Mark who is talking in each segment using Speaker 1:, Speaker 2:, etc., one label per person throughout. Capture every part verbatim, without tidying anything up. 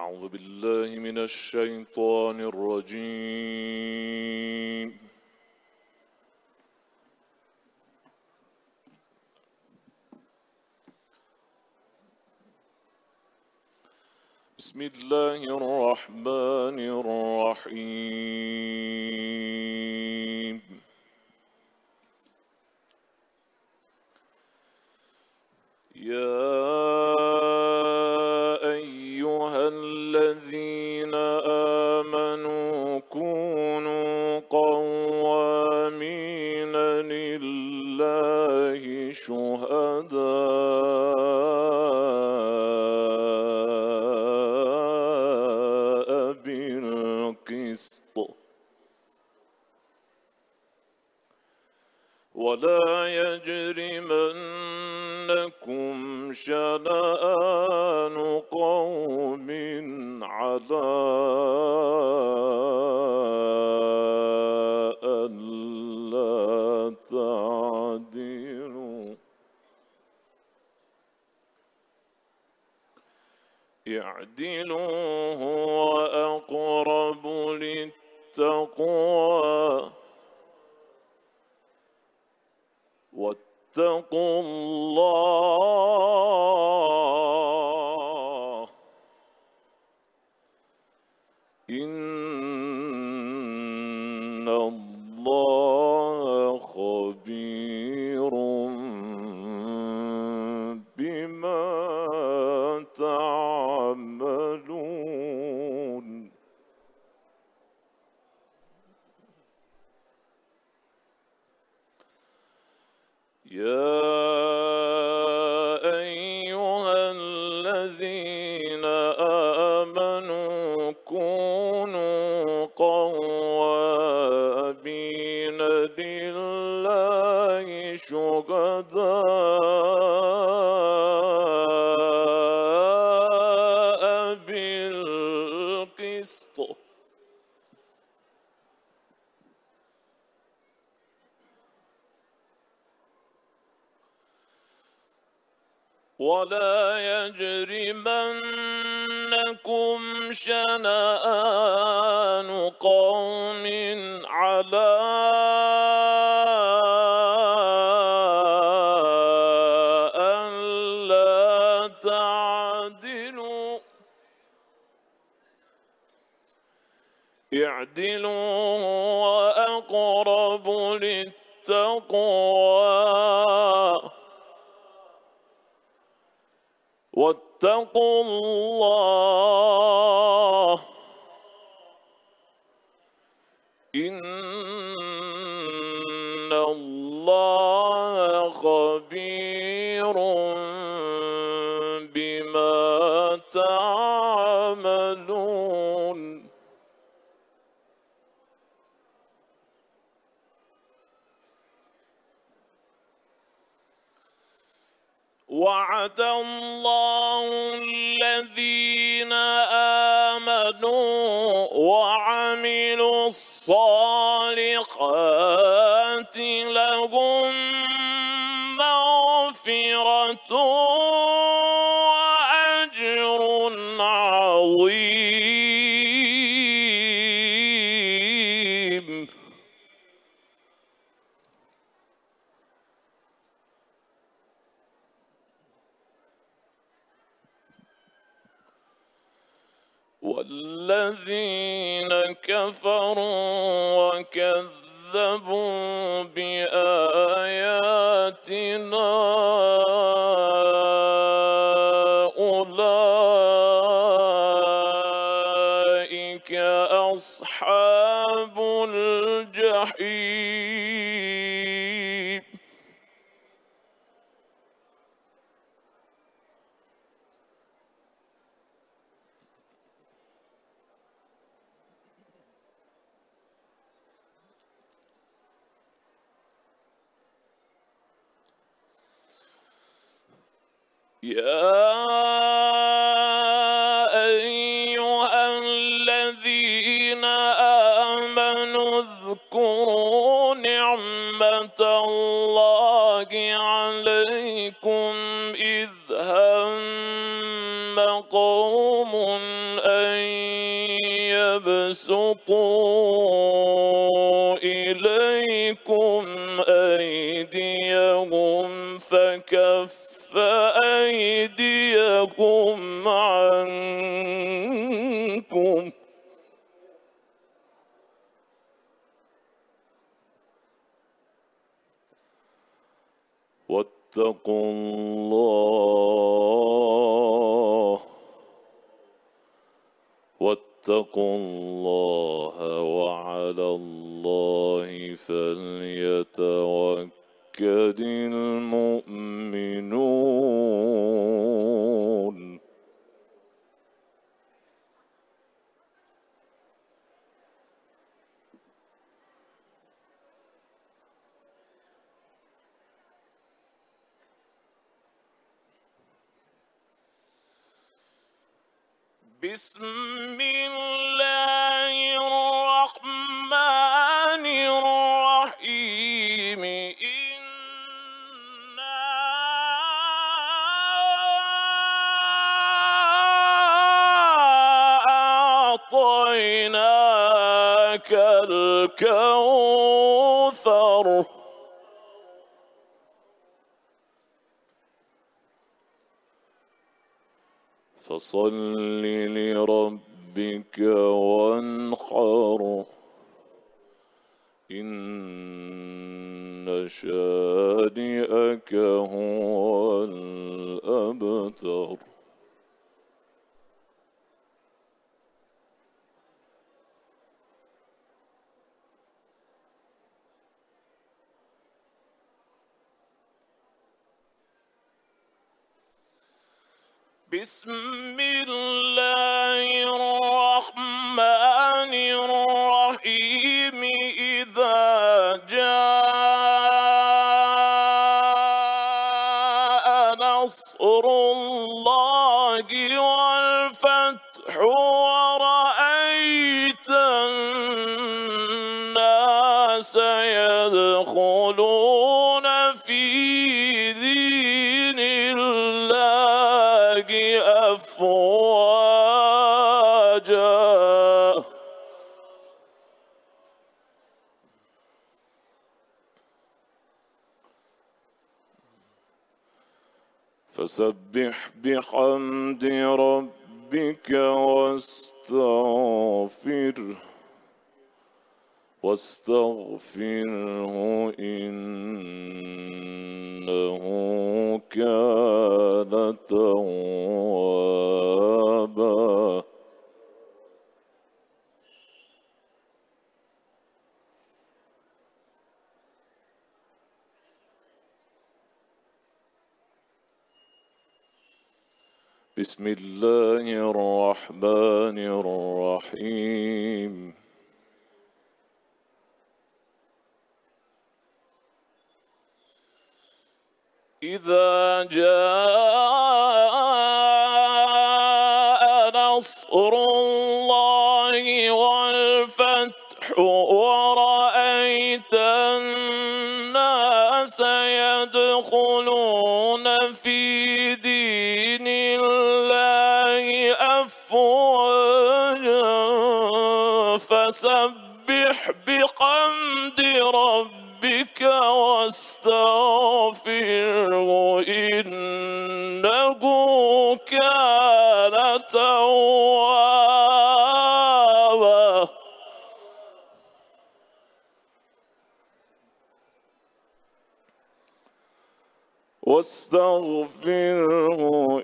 Speaker 1: أعوذ بالله من الشيطان الرجيم. بسم الله الرحمن الرحيم. يا أيها الذين آمنوا كونوا قوامين لله شهداء بالقسط ولا يجرمنكم شنآن قوم على ألا تعدلوا اعدلوا هو أقرب للتقوى واتقوا الله إن الله خبير بما تعملون. يا أيها الذين آمنوا كونوا قوامين لله شهداء بالقسط ولا يجرمنكم شنآن قوم على ألا تعدلوا اعدلوا هو أقرب للتقوى واتقوا الله إن الله خبير بما تعملون. وعد الله الذين آمنوا وعملوا الصالحات لهم مغفرة وأجر عظيم. والذين كفروا وكذبوا بآياتنا أولئك أصحاب الجحيم. يا أيها الذين آمنوا اذكروا نعمة الله عليكم إذ هم قوم أن يبسطوا إليكم أيديهم فكف أيديكم عنكم واتقوا الله واتقوا الله وعلى الله فليتوكل المؤمنون. بسم الله الرحمن الرحيم. إنا أعطيناك الكوثر فصل لربك وانحر إن شانئك هو الأبتر. بسم الله الرحمن الرحيم. إذا جاء نصر الله والفتح ورأيت الناس يدخلون في دين الله أفواجا فسبح بحمد ربك واستغفره واستغفره إنه كان توابا. بسم الله الرحمن الرحيم. إذا جاء نصر الله والفتح ورأيت الناس يدخلون في دين الله أفواجا فسبح بحمد ربك واستغفره إنه كان توابا. واستغفره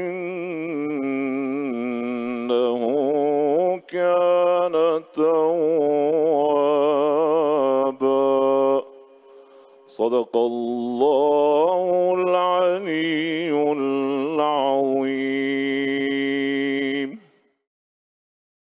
Speaker 1: إنه كان توابا. صدق الله العلي العظيم.